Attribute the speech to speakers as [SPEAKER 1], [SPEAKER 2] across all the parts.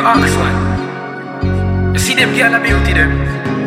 [SPEAKER 1] you ask man. You see them girl of beauty them.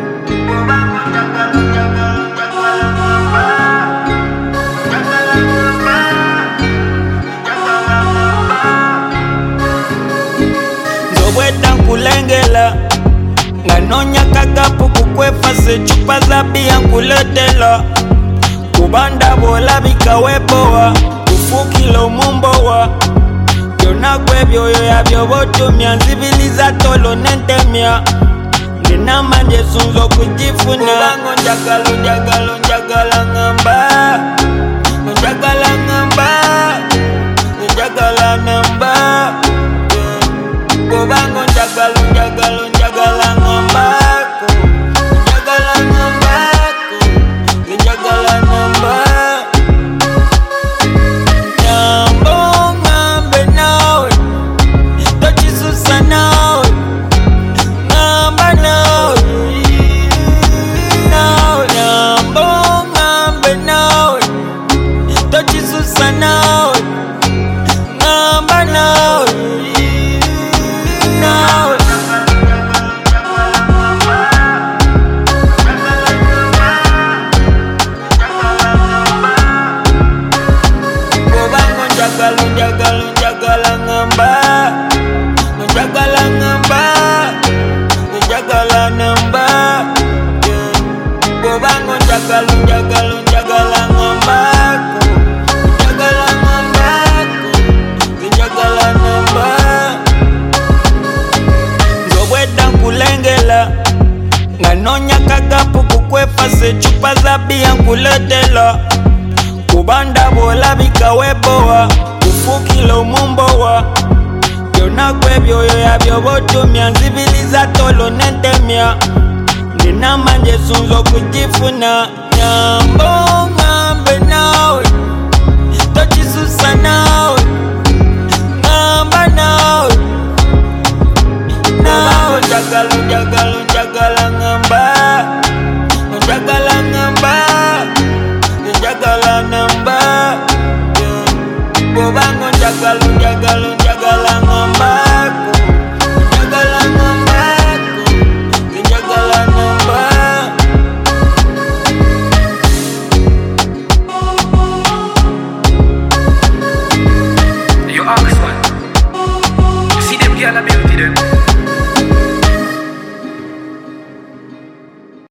[SPEAKER 2] Zoweda kulengela nganonya kagapu kukwefa se chupa za bia nkuletela kubanda bola bikaweboa ufukilo mumbowa yona kwebyo yo yabyo botumya nzibiliza tolo nentemya nina manje sunzo kujifuna kubango njagalo njagalo njagala ngamba njagala ngamba njagala namba kubango njagalo njagalo njagala ngamba njagala ngamba njagala namba Njagala ngamba njagala ngamba njagala namba kubango njagala njagala njagala ngamba njagala ngamba njagala namba zoweda nkulengela nganonya kagapu kukwefa se chupa za bia nkuletela kubanda bola bikaweboa ufukilo mumbowa yona kwebyo yo yabyo botumya nzibiliza tolo nentemya nina manje sunzo kujifuna nyambo